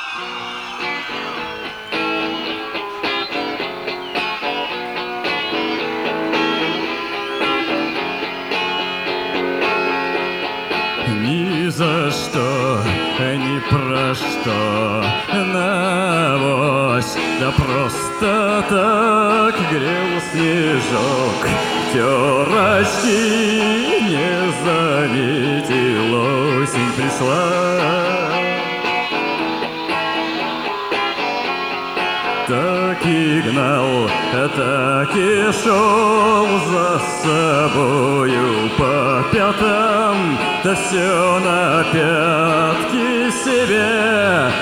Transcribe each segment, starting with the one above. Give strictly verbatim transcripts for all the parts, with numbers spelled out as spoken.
Ни за что, ни про что, навось, да просто так грел снежок. Тер очки, не заметил, осень пришла. Так и гнал, так и шел за собою по пятам, да все на пятки себе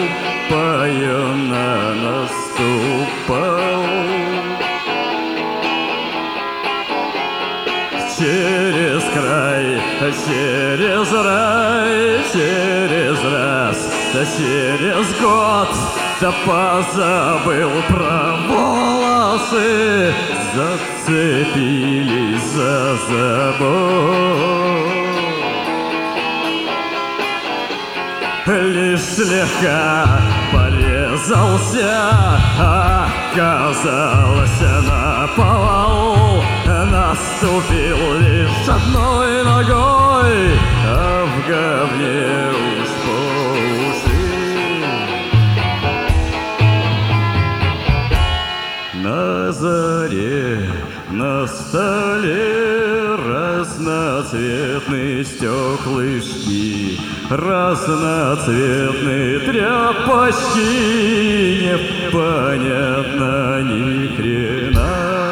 упоенно наступал. Через край, через рай, через раз, да через год, да позабыл про волосы, зацепились за забор. Лишь слегка порезался, оказалось наповал. Наступил лишь одной ногой, а в говне уж по уши. На заре, на столе разноцветные стеклышки, разноцветные тряпочки, непонятно ни хрена.